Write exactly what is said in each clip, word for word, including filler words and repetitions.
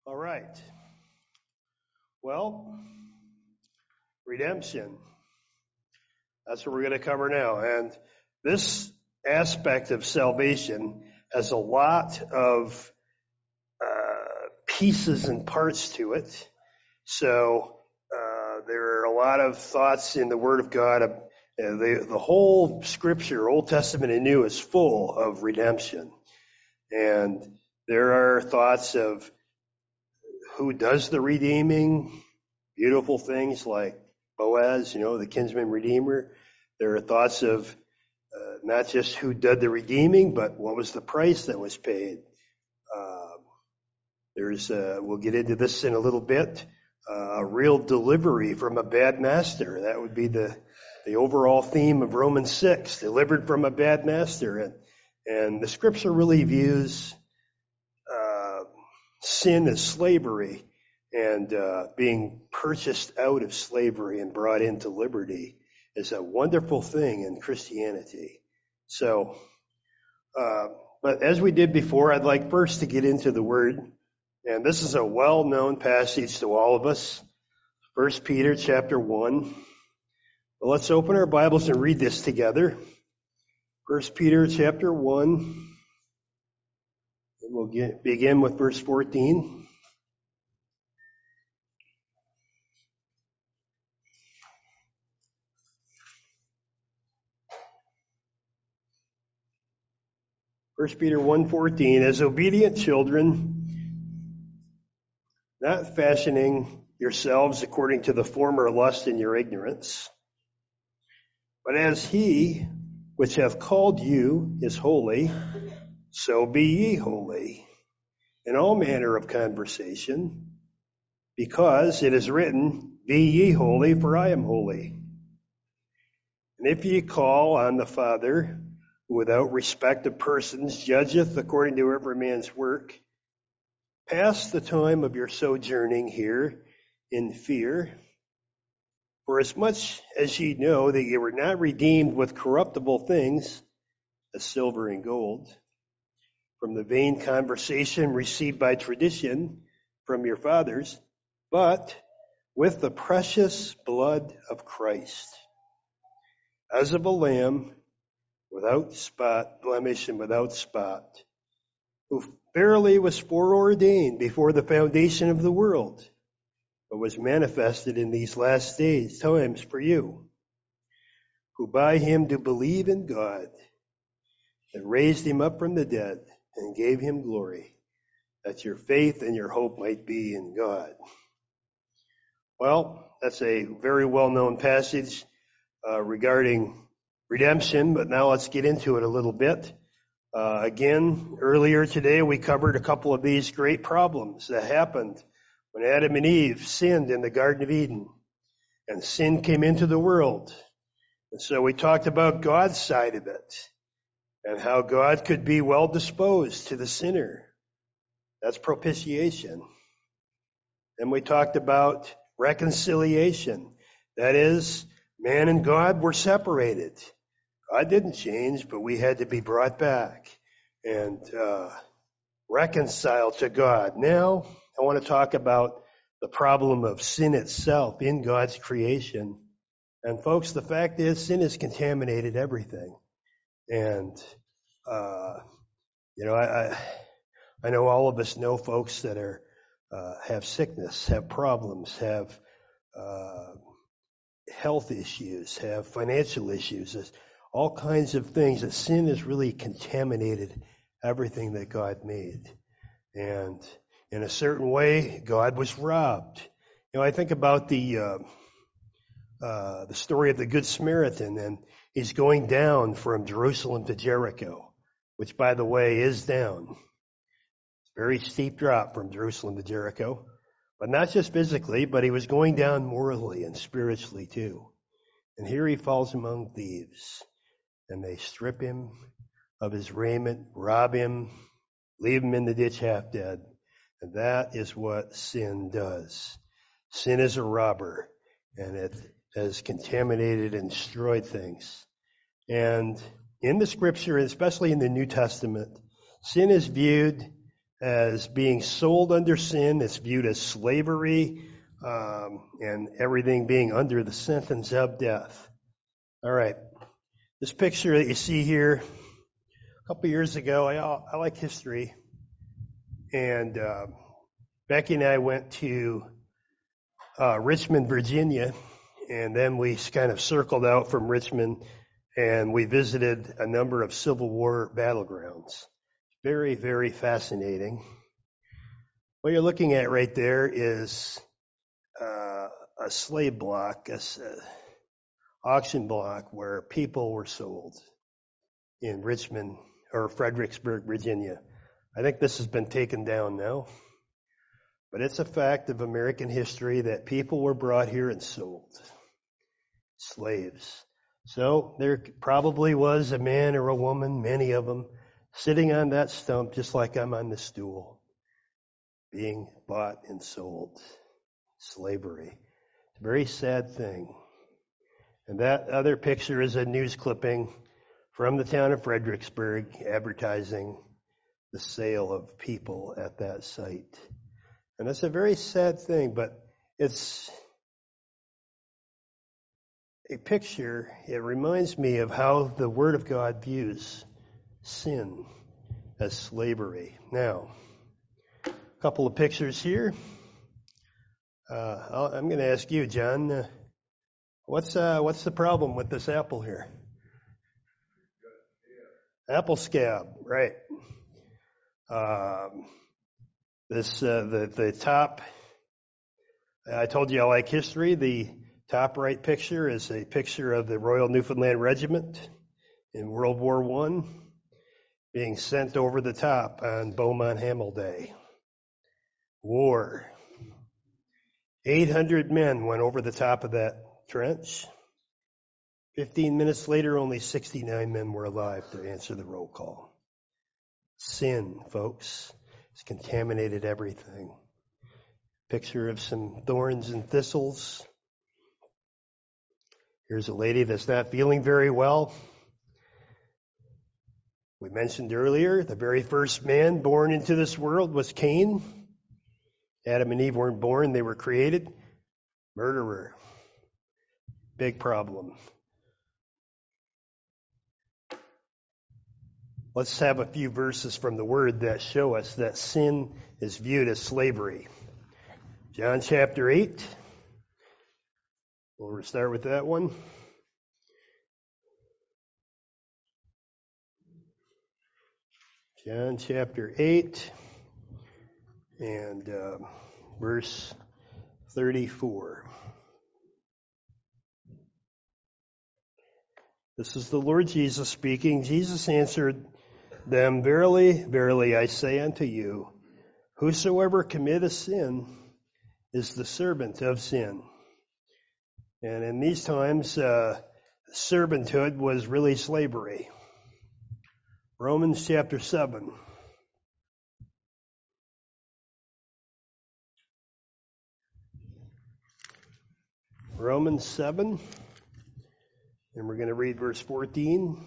All right. Well, redemption. That's what we're going to cover now. And this aspect of salvation has a lot of uh, pieces and parts to it. So uh, there are a lot of thoughts in the Word of God. Uh, the, the whole Scripture, Old Testament and New, is full of redemption. And there are thoughts of who does the redeeming, beautiful things like Boaz, you know, the kinsman redeemer. There are thoughts of uh, not just who did the redeeming, but what was the price that was paid. Uh, there's, uh, we'll get into this in a little bit, uh, a real delivery from a bad master. That would be the, the overall theme of Romans six, delivered from a bad master. And, and the scripture really views uh, sin as slavery and uh, being purchased out of slavery and brought into liberty is a wonderful thing in Christianity. So, uh, but as we did before, I'd like first to get into the Word. And this is a well-known passage to all of us, First Peter chapter one. Well, let's open our Bibles and read this together. First Peter chapter one, and we'll get, begin with verse fourteen. First Peter one fourteen, as obedient children, not fashioning yourselves according to the former lust in your ignorance, but as he which hath called you is holy, so be ye holy in all manner of conversation, because it is written, be ye holy, for I am holy. And if ye call on the Father, who without respect of persons judgeth according to every man's work, pass the time of your sojourning here in fear. For as much as ye know that ye were not redeemed with corruptible things, as silver and gold, from the vain conversation received by tradition from your fathers, but with the precious blood of Christ, as of a lamb, without spot, blemish, and without spot, who verily was foreordained before the foundation of the world, but was manifested in these last days, times for you, who by him do believe in God, and raised him up from the dead, and gave him glory, that your faith and your hope might be in God. Well, that's a very well-known passage uh, regarding redemption, but now let's get into it a little bit. Uh, again, earlier today we covered a couple of these great problems that happened when Adam and Eve sinned in the Garden of Eden, and sin came into the world. And so we talked about God's side of it, and how God could be well disposed to the sinner. That's propitiation. Then we talked about reconciliation. That is, man and God were separated. God didn't change, but we had to be brought back and uh, reconciled to God. Now, I want to talk about the problem of sin itself in God's creation. And folks, the fact is, sin has contaminated everything. And, uh, you know, I, I, I know all of us know folks that are, uh, have sickness, have problems, have, uh, health issues, have financial issues, there's all kinds of things that sin has really contaminated everything that God made. And in a certain way, God was robbed. You know, I think about the, uh, uh, the story of the Good Samaritan, and he's going down from Jerusalem to Jericho, which, by the way, is down. It's a very steep drop from Jerusalem to Jericho, but not just physically, but he was going down morally and spiritually too. And here he falls among thieves, and they strip him of his raiment, rob him, leave him in the ditch half dead. And that is what sin does. Sin is a robber, and it has contaminated and destroyed things. And in the scripture, especially in the New Testament, sin is viewed as being sold under sin. It's viewed as slavery, um, and everything being under the sentence of death. All right. This picture that you see here, a couple years ago, I, I like history, and uh, Becky and I went to uh, Richmond, Virginia, and then we kind of circled out from Richmond, and we visited a number of Civil War battlegrounds. Very, very fascinating. What you're looking at right there is uh, a slave block, a, a auction block where people were sold in Richmond or Fredericksburg, Virginia. I think this has been taken down now, but it's a fact of American history that people were brought here and sold, slaves. So there probably was a man or a woman, many of them, sitting on that stump just like I'm on the stool, being bought and sold. Slavery. It's a very sad thing. And that other picture is a news clipping from the town of Fredericksburg advertising the sale of people at that site. And that's a very sad thing, but it's a picture. It reminds me of how the Word of God views sin as slavery. Now, a couple of pictures here. Uh, I'll, I'm going to ask you, John, uh, what's uh, what's the problem with this apple here? Apple scab, right? Um, this uh, the the top. I told you I like history. The top right picture is a picture of the Royal Newfoundland Regiment in World War One being sent over the top on Beaumont Hamel Day. War. eight hundred men went over the top of that trench. Fifteen minutes later, only sixty-nine men were alive to answer the roll call. Sin, folks, has contaminated everything. Picture of some thorns and thistles. Here's a lady that's not feeling very well. We mentioned earlier, the very first man born into this world was Cain. Adam and Eve weren't born, they were created. Murderer. Big problem. Let's have a few verses from the Word that show us that sin is viewed as slavery. John chapter eight. We'll start with that one. John chapter eight and uh, verse thirty-four. This is the Lord Jesus speaking. Jesus answered them, Verily, verily, I say unto you, whosoever committeth sin is the servant of sin. And in these times, uh, servanthood was really slavery. Romans chapter seven. Romans seven, and we're going to read verse fourteen.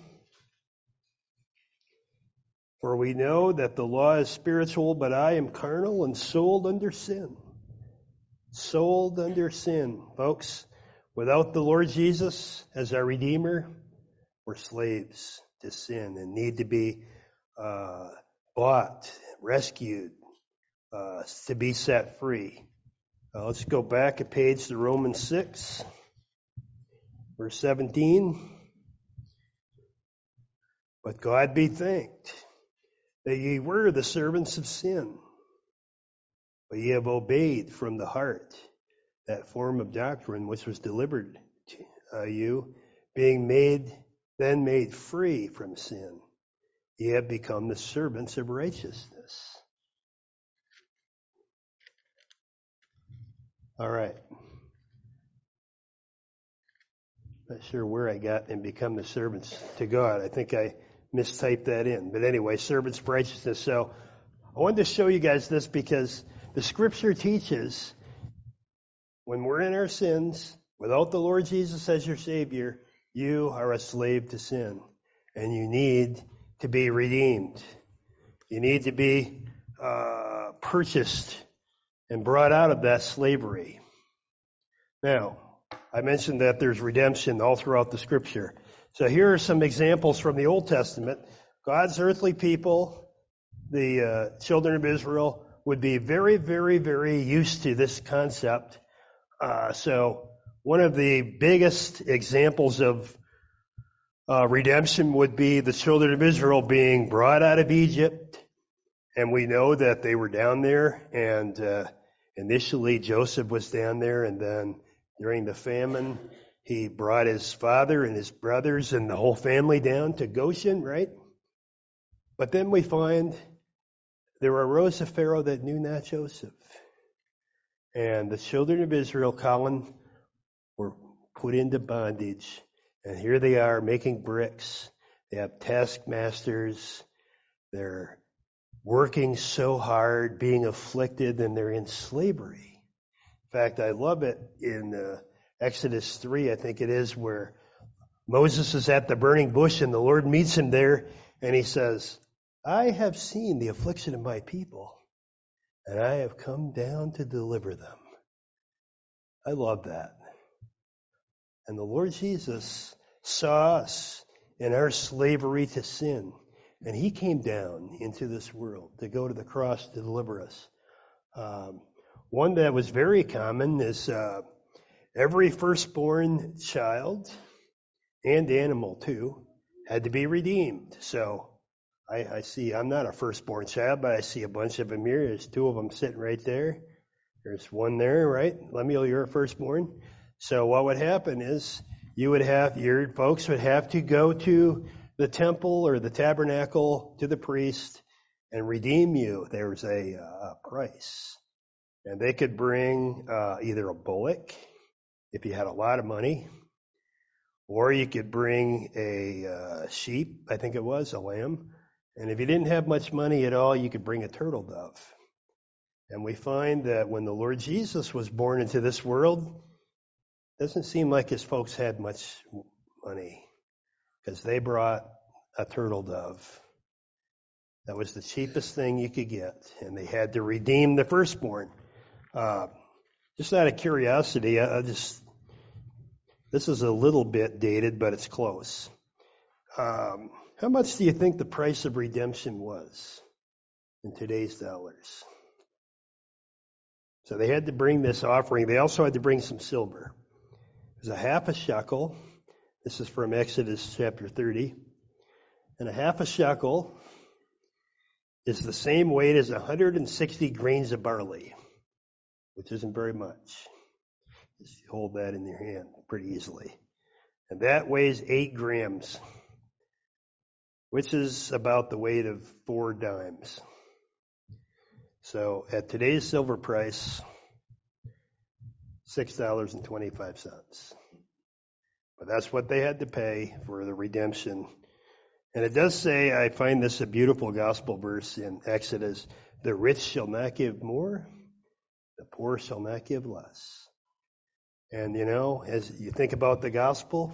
For we know that the law is spiritual, but I am carnal and sold under sin. Sold under sin. Folks, without the Lord Jesus as our Redeemer, we're slaves to sin and need to be uh, bought, rescued, uh, to be set free. Uh, let's go back a page to Romans six, verse seventeen. But God be thanked that ye were the servants of sin, but ye have obeyed from the heart that form of doctrine which was delivered to uh, you, being made then made free from sin. Ye have become the servants of righteousness. All right. Not sure where I got and become the servants to God. I think I mistyped that in. But anyway, servants of righteousness. So I wanted to show you guys this because the scripture teaches when we're in our sins, without the Lord Jesus as your Savior, you are a slave to sin. And you need to be redeemed. You need to be uh, purchased and brought out of that slavery. Now, I mentioned that there's redemption all throughout the Scripture. So here are some examples from the Old Testament. God's earthly people, the uh, children of Israel, would be very, very, very used to this concept. Uh, so one of the biggest examples of uh, redemption would be the children of Israel being brought out of Egypt. And we know that they were down there, and uh, initially Joseph was down there, and then during the famine, he brought his father and his brothers and the whole family down to Goshen, right? But then we find there arose a Pharaoh that knew not Joseph. And the children of Israel, Colin, were put into bondage. And here they are making bricks. They have taskmasters. They're working so hard, being afflicted, and they're in slavery. In fact, I love it in uh, Exodus three, I think it is, where Moses is at the burning bush and the Lord meets him there, and he says, I have seen the affliction of my people, and I have come down to deliver them. I love that. And the Lord Jesus saw us in our slavery to sin, and he came down into this world to go to the cross to deliver us. Um, one that was very common is uh, every firstborn child, and animal too, had to be redeemed. So I, I see, I'm not a firstborn child, but I see a bunch of them here. There's two of them sitting right there. There's one there, right? Lemuel, you're a firstborn. So what would happen is you would have, your folks would have to go to the temple or the tabernacle to the priest and redeem you. There's a, uh, price. And they could bring uh, either a bullock, if you had a lot of money, or you could bring a uh, sheep, I think it was, a lamb. And if you didn't have much money at all, you could bring a turtle dove. And we find that when the Lord Jesus was born into this world, it doesn't seem like his folks had much money, because they brought a turtle dove. That was the cheapest thing you could get, and they had to redeem the firstborn. Uh, just out of curiosity, I, I just this is a little bit dated, but it's close. Um, how much do you think the price of redemption was in today's dollars? So they had to bring this offering. They also had to bring some silver. It was a half a shekel. This is from Exodus chapter thirty. And a half a shekel is the same weight as one hundred sixty grains of barley, which isn't very much. Just hold that in your hand pretty easily. And that weighs eight grams, which is about the weight of four dimes. So at today's silver price, six dollars and twenty-five cents. But that's what they had to pay for the redemption. And it does say, I find this a beautiful gospel verse in Exodus, the rich shall not give more, the poor shall not give less. And you know, as you think about the gospel,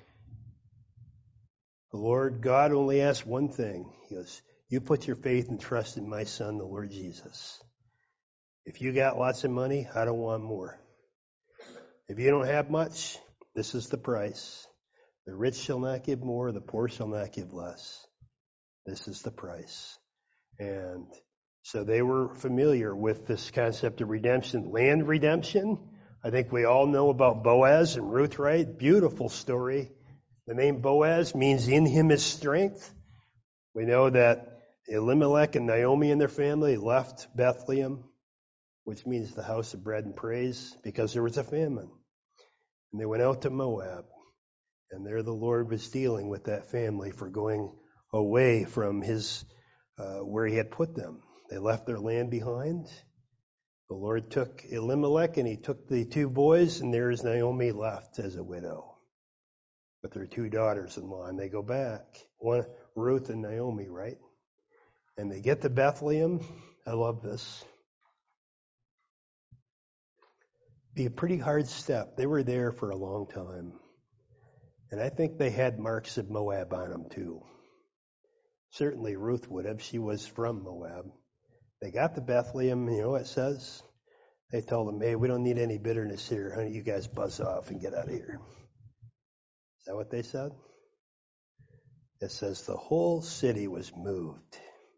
the Lord God only asks one thing. He goes, you put your faith and trust in my Son, the Lord Jesus. If you got lots of money, I don't want more. If you don't have much, this is the price. The rich shall not give more, the poor shall not give less. This is the price. And so they were familiar with this concept of redemption, land redemption. I think we all know about Boaz and Ruth, right? Beautiful story. The name Boaz means in him is strength. We know that Elimelech and Naomi and their family left Bethlehem, which means the house of bread and praise, because there was a famine. And they went out to Moab. And there the Lord was dealing with that family for going away from his uh, where he had put them. They left their land behind. The Lord took Elimelech and he took the two boys, and there is Naomi left as a widow with her two daughters-in-law. And they go back, one Ruth and Naomi, right? And they get to Bethlehem. I love this. Be a pretty hard step. They were there for a long time. And I think they had marks of Moab on them too. Certainly Ruth would have. She was from Moab. They got to Bethlehem, you know what it says? They told them, hey, we don't need any bitterness here. Honey, you guys buzz off and get out of here. Is that what they said? It says the whole city was moved.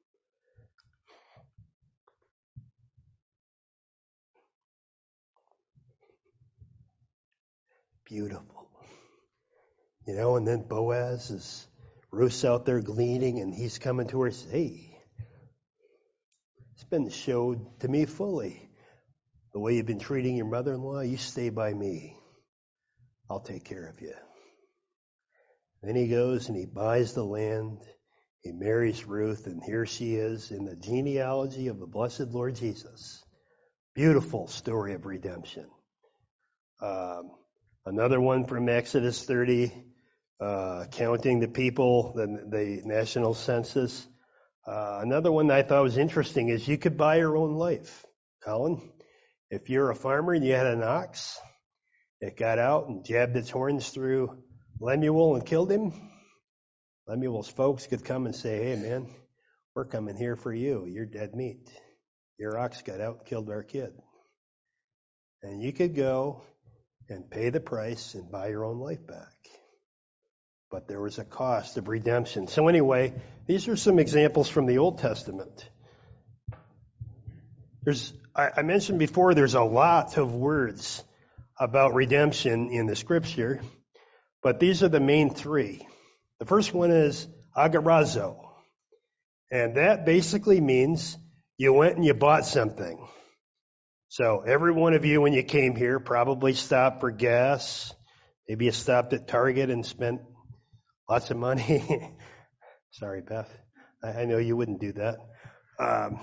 Beautiful. You know, and then Boaz is, Ruth's out there gleaning, and he's coming to her and says, hey, it's been showed to me fully. The way you've been treating your mother-in-law, you stay by me. I'll take care of you. Then he goes and he buys the land. He marries Ruth, and here she is in the genealogy of the blessed Lord Jesus. Beautiful story of redemption. Um, another one from Exodus thirty, uh, counting the people, the, the national census. Uh, another one that I thought was interesting is you could buy your own life, Colin. If you're a farmer and you had an ox, it got out and jabbed its horns through Lemuel and killed him, Lemuel's folks could come and say, hey, man, we're coming here for you. You're dead meat. Your ox got out and killed our kid. And you could go and pay the price and buy your own life back. But there was a cost of redemption. So anyway, these are some examples from the Old Testament. There's, I, I mentioned before, there's a lot of words about redemption in the Scripture, but these are the main three. The first one is agarazo, and that basically means you went and you bought something. So every one of you, when you came here, probably stopped for gas. Maybe you stopped at Target and spent lots of money. Sorry, Beth. I, I know you wouldn't do that. Um,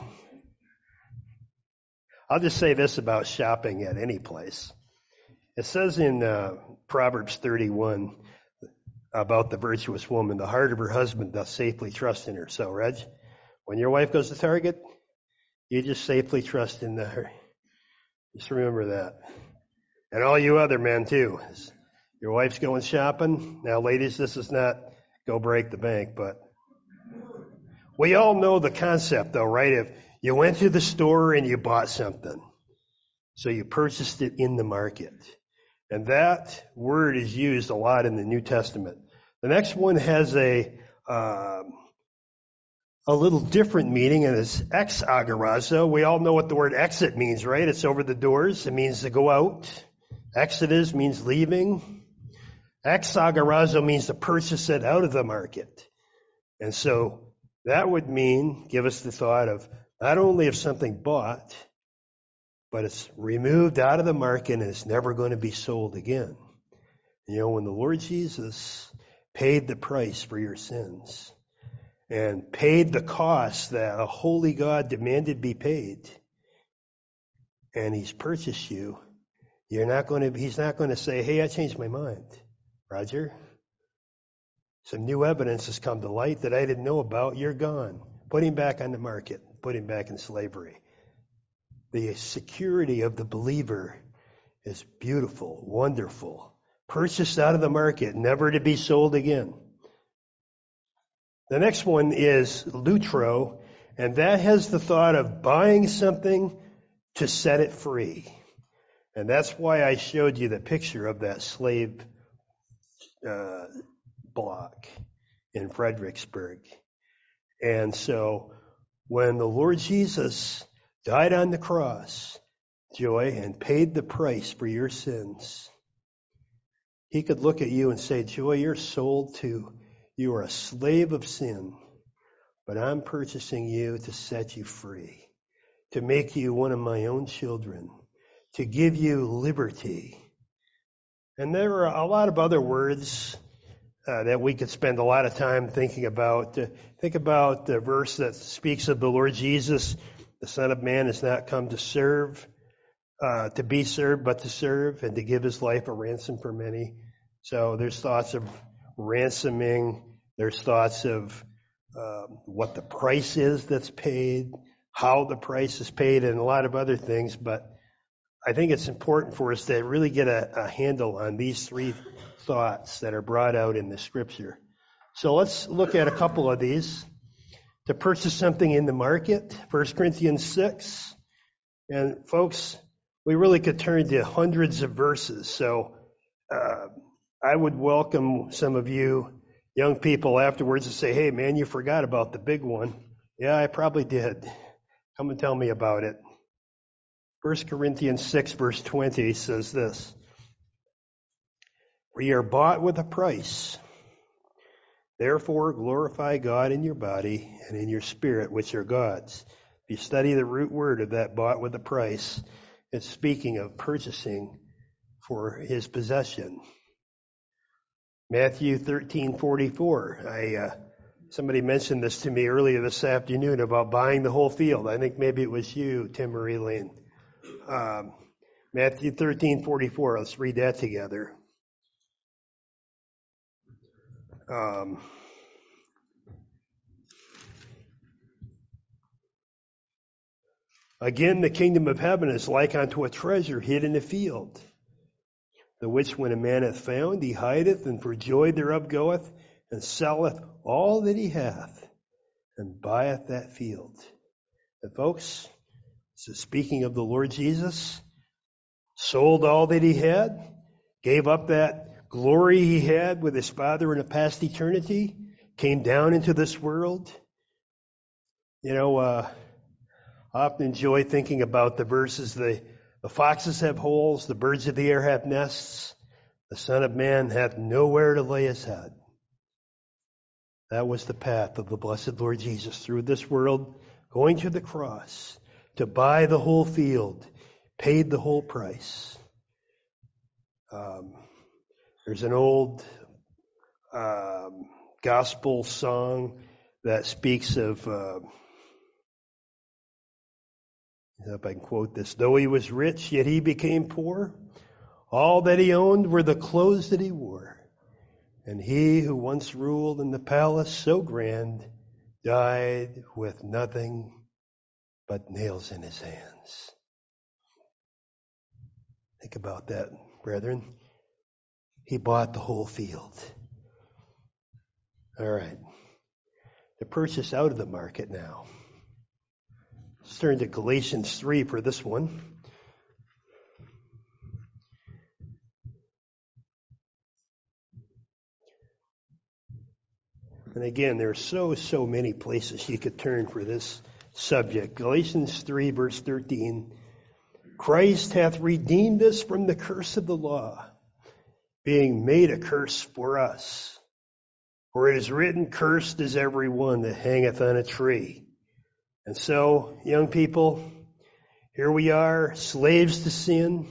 I'll just say this about shopping at any place. It says in uh, Proverbs thirty-one about the virtuous woman, the heart of her husband doth safely trust in her. So, Reg, when your wife goes to Target, you just safely trust in her. Just remember that. And all you other men, too. Your wife's going shopping. Now, ladies, this is not go break the bank, but we all know the concept, though, right? If you went to the store and you bought something, so you purchased it in the market. And that word is used a lot in the New Testament. The next one has a um, a little different meaning, and it's ex agarazo. We all know what the word exit means, right? It's over the doors. It means to go out. Exodus means leaving. Ex agarazo means to purchase it out of the market. And so that would mean, give us the thought of not only of something bought, but it's removed out of the market and it's never going to be sold again. You know, when the Lord Jesus paid the price for your sins and paid the cost that a holy God demanded be paid, and he's purchased you, you're not going to, he's not going to say, hey, I changed my mind, Roger. Some new evidence has come to light that I didn't know about. You're gone. Put him back on the market. Put him back in slavery. The security of the believer is beautiful, wonderful, purchased out of the market, never to be sold again. The next one is lutro, and that has the thought of buying something to set it free. And that's why I showed you the picture of that slave uh, block in Fredericksburg. And so when the Lord Jesus died on the cross, Joy, and paid the price for your sins, he could look at you and say, Joy, you're sold to, you are a slave of sin, but I'm purchasing you to set you free, to make you one of my own children, to give you liberty. And there are a lot of other words uh, that we could spend a lot of time thinking about. Uh, think about the verse that speaks of the Lord Jesus. The Son of Man has not come to serve, uh, to be served, but to serve, and to give his life a ransom for many. So there's thoughts of ransoming. There's thoughts of uh, what the price is that's paid, how the price is paid, and a lot of other things. But I think it's important for us to really get a, a handle on these three thoughts that are brought out in the Scripture. So let's look at a couple of these. to purchase something in the market, First Corinthians six. And folks, we really could turn to hundreds of verses. So uh, I would welcome some of you young people afterwards to say, hey, man, you forgot about the big one. Yeah, I probably did. Come and tell me about it. First Corinthians six, verse twenty says this. We are bought with a price. Therefore, glorify God in your body and in your spirit, which are God's. If you study the root word of that bought with a price, it's speaking of purchasing for his possession. Matthew thirteen forty-four. I uh, somebody mentioned this to me earlier this afternoon about buying the whole field. I think maybe it was you, Tim Marie Lane. Um, Matthew thirteen forty-four. Let's read that together. Um, Again, the kingdom of heaven is like unto a treasure hid in a field, the which when a man hath found, he hideth, and for joy thereof goeth, and selleth all that he hath, and buyeth that field. And folks, this is speaking of the Lord Jesus, sold all that he had, gave up that glory he had with his Father in a past eternity, came down into this world. You know, uh, I often enjoy thinking about the verses, the, the foxes have holes, the birds of the air have nests, the Son of Man hath nowhere to lay his head. That was the path of the blessed Lord Jesus through this world, going to the cross, to buy the whole field, paid the whole price. Um, there's an old um, gospel song that speaks of... Uh, If I can quote this, though he was rich, yet he became poor. All that he owned were the clothes that he wore. And he who once ruled in the palace so grand died with nothing but nails in his hands. Think about that, brethren. He bought the whole field. All right. The purchase out of the market now. Let's turn to Galatians three for this one. And again, there are so, so many places you could turn for this subject. Galatians three, verse thirteen. Christ hath redeemed us from the curse of the law, being made a curse for us. For it is written, cursed is every one that hangeth on a tree. And so, young people, here we are, slaves to sin,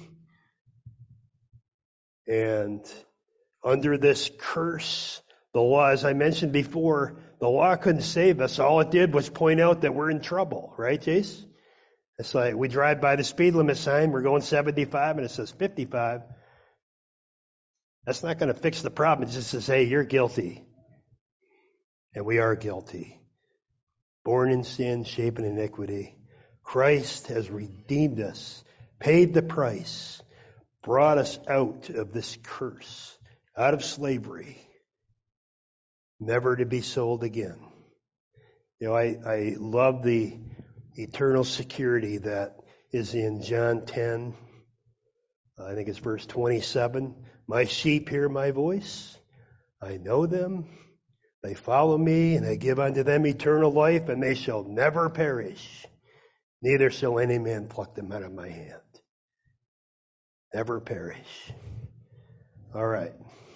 and under this curse, the law, as I mentioned before, the law couldn't save us. All it did was point out that we're in trouble, right, Jace? It's like we drive by the speed limit sign, we're going seventy-five, and it says fifty-five. That's not going to fix the problem. It just says, hey, you're guilty. And we are guilty. Born in sin, shapen in iniquity. Christ has redeemed us, paid the price, brought us out of this curse, out of slavery, never to be sold again. You know, I, I love the eternal security that is in John ten. I think it's verse twenty-seven. My sheep hear my voice. I know them. They follow me, and I give unto them eternal life, and they shall never perish. Neither shall any man pluck them out of my hand. Never perish. All right.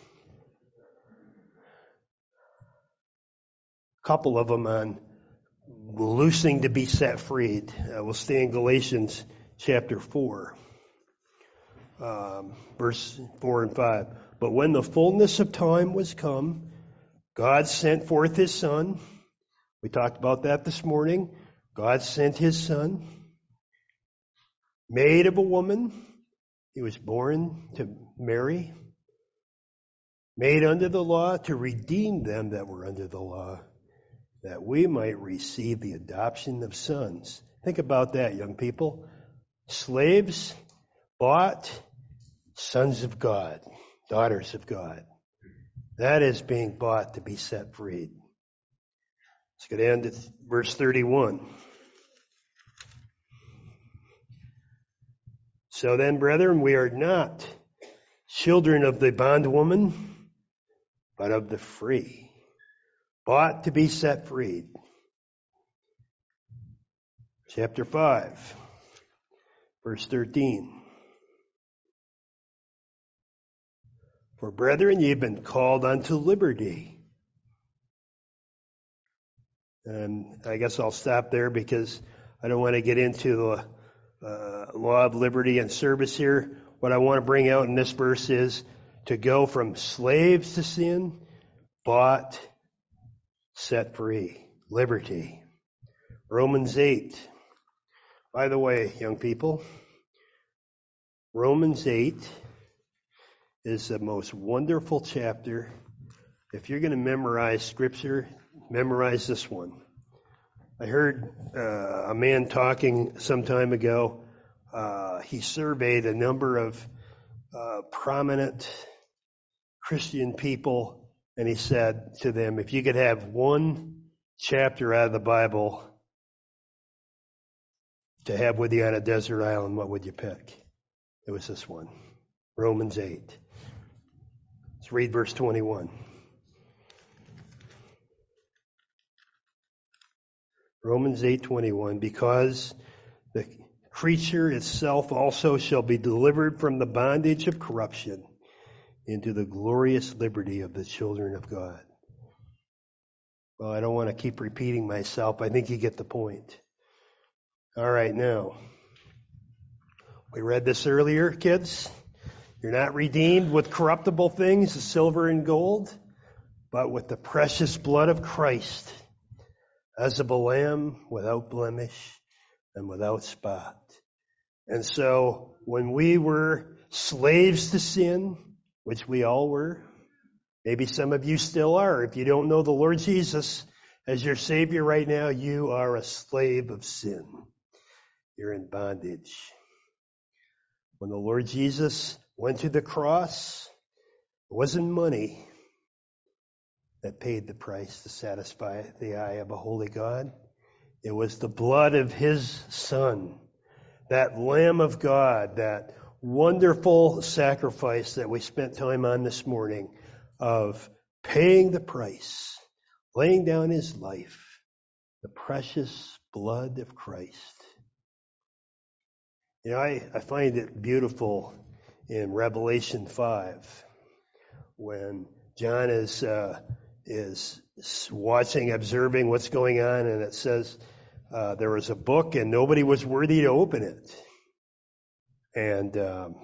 A couple of them on loosing to be set freed. Uh, we'll stay in Galatians chapter four, um, verse four and five. But when the fullness of time was come, God sent forth his Son. We talked about that this morning. God sent his Son, made of a woman. He was born to Mary, made under the law to redeem them that were under the law, that we might receive the adoption of sons. Think about that, young people. Slaves bought, sons of God, daughters of God. That is being bought to be set free. Let's go down to verse thirty-one. So then, brethren, we are not children of the bondwoman, but of the free, bought to be set free. Chapter five, verse thirteen. For brethren, ye have been called unto liberty. And I guess I'll stop there because I don't want to get into the uh, law of liberty and service here. What I want to bring out in this verse is to go from slaves to sin, bought, set free, liberty. Romans eight. By the way, young people, Romans eight is the most wonderful chapter. If you're going to memorize Scripture, memorize this one. I heard uh, a man talking some time ago. Uh, he surveyed a number of uh, prominent Christian people, and he said to them, if you could have one chapter out of the Bible to have with you on a desert island, what would you pick? It was this one, Romans eight. Let's read verse twenty-one. Romans eight twenty-one, because the creature itself also shall be delivered from the bondage of corruption into the glorious liberty of the children of God. Well, I don't want to keep repeating myself. I think you get the point. All right, now, we read this earlier, kids. You're not redeemed with corruptible things, silver and gold, but with the precious blood of Christ, as of a lamb without blemish and without spot. And so when we were slaves to sin, which we all were, maybe some of you still are. If you don't know the Lord Jesus as your Savior right now, you are a slave of sin. You're in bondage. When the Lord Jesus went to the cross, it wasn't money that paid the price to satisfy the eye of a holy God. It was the blood of His Son, that Lamb of God, that wonderful sacrifice that we spent time on this morning of paying the price, laying down His life, the precious blood of Christ. You know, I, I find it beautiful in Revelation five when John is uh, is watching, observing what's going on, and it says uh, there was a book and nobody was worthy to open it. And um,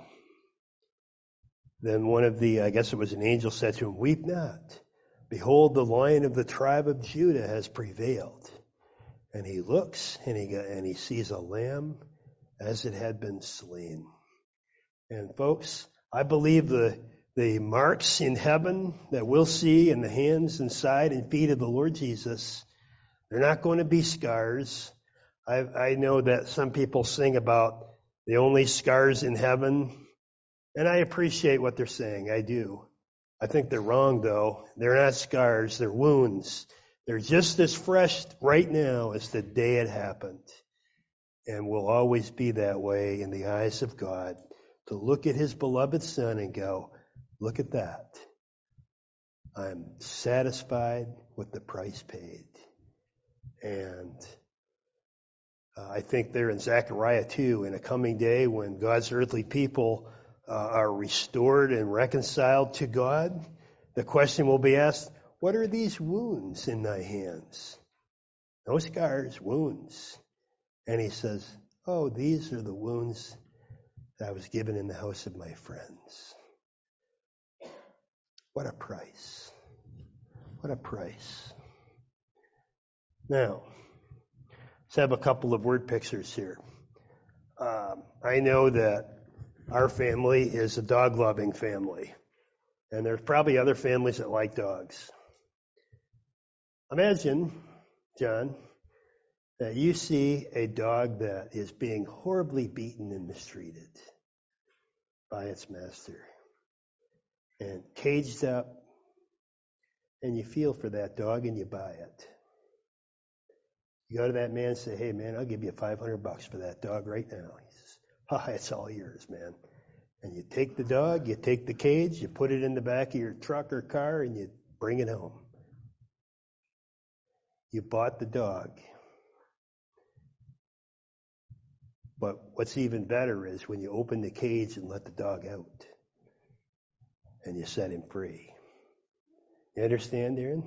then one of the, I guess it was an angel, said to him, "Weep not. Behold, the Lion of the tribe of Judah has prevailed." And he looks and he and he sees a lamb as it had been slain. And folks, I believe the the marks in heaven that we'll see in the hands and side and feet of the Lord Jesus, they're not going to be scars. I, I know that some people sing about the only scars in heaven, and I appreciate what they're saying. I do. I think they're wrong, though. They're not scars. They're wounds. They're just as fresh right now as the day it happened, and will always be that way in the eyes of God, to look at His beloved Son and go, look at that. I'm satisfied with the price paid. And uh, I think there in Zechariah two, in a coming day when God's earthly people uh, are restored and reconciled to God, the question will be asked, what are these wounds in thy hands? No scars, wounds. And he says, oh, these are the wounds that I was given in the house of my friends. What a price. What a price. Now, let's have a couple of word pictures here. Um, I know that our family is a dog-loving family, and there's probably other families that like dogs. Imagine, John, that you see a dog that is being horribly beaten and mistreated by its master and caged up, and you feel for that dog and you buy it. You go to that man and say, hey, man, I'll give you five hundred bucks for that dog right now. He says, ah, it's all yours, man. And you take the dog, you take the cage, you put it in the back of your truck or car, and you bring it home. You bought the dog. But what's even better is when you open the cage and let the dog out and you set him free. You understand, Aaron?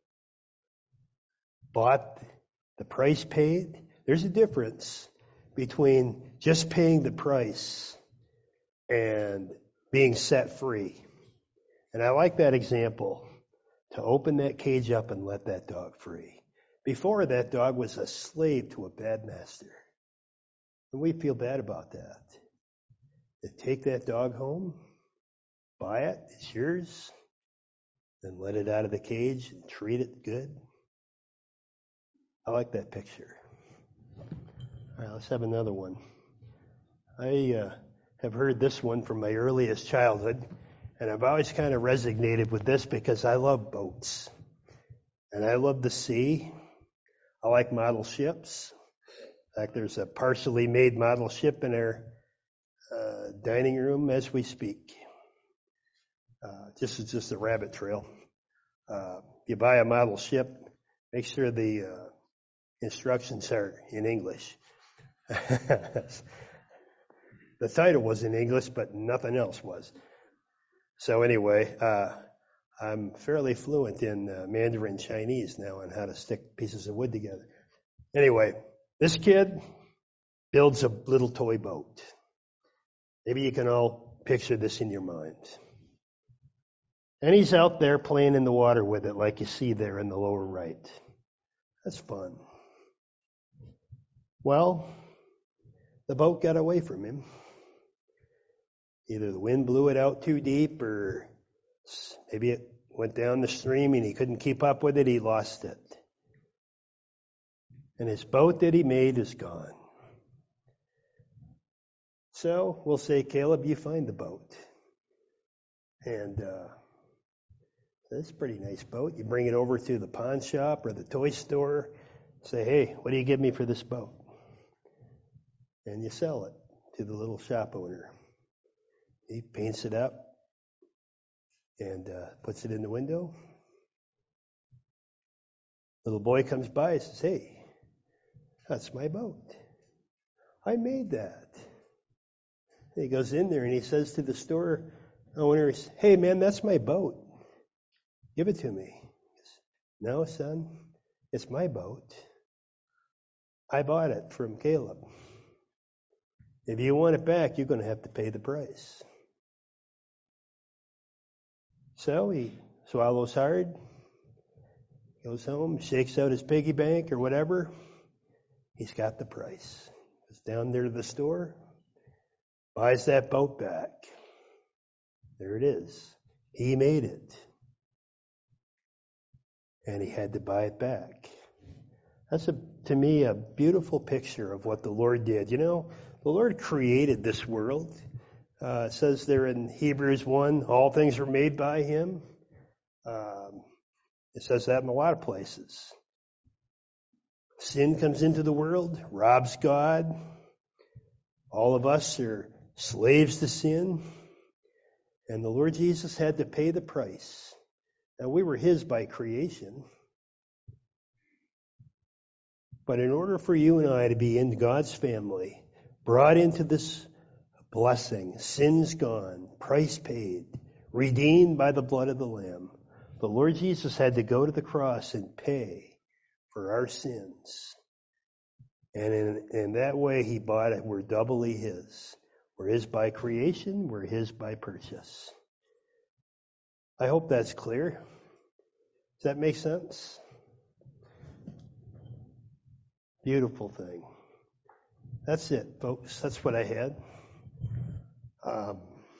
Bought, the price paid. There's a difference between just paying the price and being set free. And I like that example, to open that cage up and let that dog free. Before, that dog was a slave to a bad master. And we feel bad about that. To take that dog home, buy it, it's yours, then let it out of the cage and treat it good. I like that picture. All right, let's have another one. I uh, have heard this one from my earliest childhood, and I've always kind of resonated with this because I love boats. And I love the sea. I like model ships. In fact, there's a partially made model ship in our uh, dining room as we speak. Uh, this is just a rabbit trail. Uh, you buy a model ship, make sure the uh, instructions are in English. The title was in English, but nothing else was. So anyway, uh, I'm fairly fluent in uh, Mandarin Chinese now on how to stick pieces of wood together. Anyway, this kid builds a little toy boat. Maybe you can all picture this in your mind. And he's out there playing in the water with it like you see there in the lower right. That's fun. Well, the boat got away from him. Either the wind blew it out too deep, or maybe it went down the stream and he couldn't keep up with it. He lost it. And his boat that he made is gone. So we'll say, Caleb, you find the boat. And uh, that's a pretty nice boat. You bring it over to the pawn shop or the toy store. Say, hey, what do you give me for this boat? And you sell it to the little shop owner. He paints it up and uh, puts it in the window. Little boy comes by and says, hey, that's my boat. I made that. And he goes in there and he says to the store owner, hey, man, that's my boat. Give it to me. He says, no, son, it's my boat. I bought it from Caleb. If you want it back, you're going to have to pay the price. So he swallows hard, goes home, shakes out his piggy bank or whatever. He's got the price. Goes down there to the store, buys that boat back. There it is. He made it. And he had to buy it back. That's, a, to me, a beautiful picture of what the Lord did. You know, the Lord created this world. Uh, it says there in Hebrews one, all things were made by him. Um, it says that in a lot of places. Sin comes into the world, robs God. All of us are slaves to sin. And the Lord Jesus had to pay the price. Now, we were his by creation. But in order for you and I to be in God's family, brought into this blessing, sins gone, price paid, redeemed by the blood of the Lamb, the Lord Jesus had to go to the cross and pay for our sins. And in, in that way, he bought it. We're doubly his. We're his by creation. We're his by purchase. I hope that's clear. Does that make sense? Beautiful thing. That's it, folks. That's what I had. Um,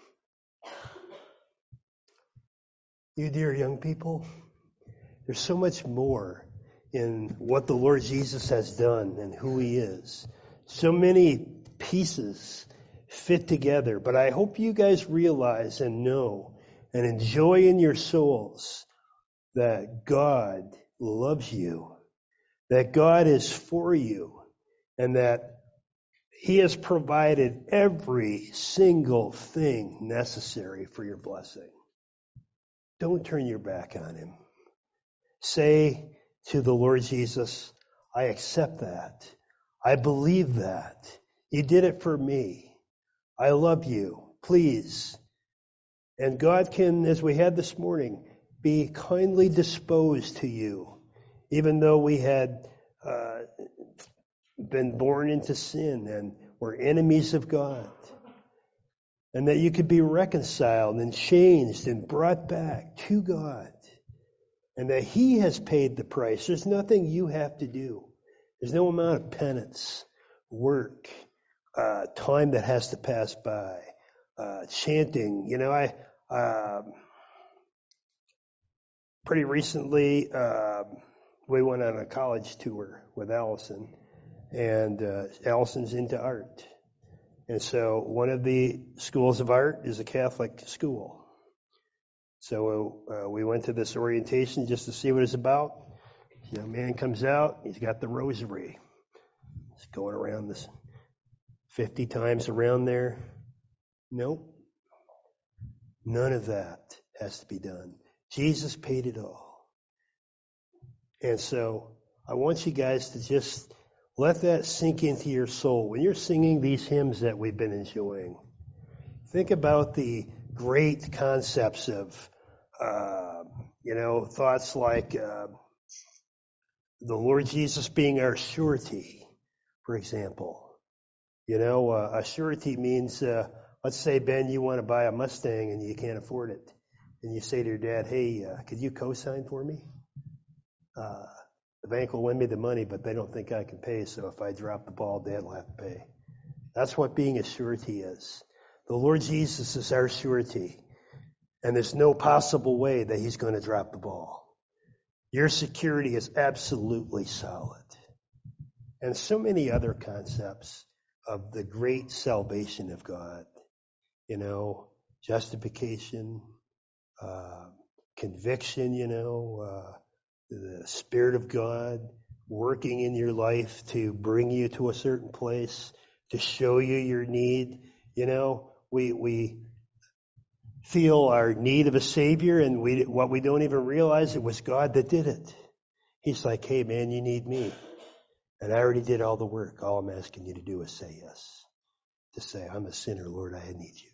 you dear young people, there's so much more in what the Lord Jesus has done and who he is. So many pieces fit together, but I hope you guys realize and know and enjoy in your souls that God loves you, that God is for you and that He has provided every single thing necessary for your blessing. Don't turn your back on Him. Say to the Lord Jesus, I accept that. I believe that. You did it for me. I love you. Please. And God can, as we had this morning, be kindly disposed to you, even though we had uh, been born into sin and were enemies of God. And that you could be reconciled and changed and brought back to God. And that He has paid the price. There's nothing you have to do. There's no amount of penance, work, uh, time that has to pass by, uh, chanting. You know, I uh, pretty recently uh, we went on a college tour with Allison, and uh, Allison's into art. And so one of the schools of art is a Catholic school. So uh, we went to this orientation just to see what it's about. You know, man comes out, he's got the rosary. He's going around this fifty times around there. Nope. None of that has to be done. Jesus paid it all. And so I want you guys to just let that sink into your soul. When you're singing these hymns that we've been enjoying, think about the great concepts of, uh, you know, thoughts like uh, the Lord Jesus being our surety, for example. You know, uh, a surety means, uh, let's say, Ben, you want to buy a Mustang and you can't afford it. And you say to your dad, hey, uh, could you co-sign for me? Uh, the bank will lend me the money, but they don't think I can pay, so if I drop the ball, Dad will have to pay. That's what being a surety is. The Lord Jesus is our surety, and there's no possible way that He's going to drop the ball. Your security is absolutely solid. And so many other concepts of the great salvation of God, you know, justification, uh, conviction, you know, uh, the Spirit of God working in your life to bring you to a certain place, to show you your need. You know, we we feel our need of a Savior, and we what we don't even realize, it was God that did it. He's like, hey, man, you need me. And I already did all the work. All I'm asking you to do is say yes. To say, I'm a sinner, Lord, I need you.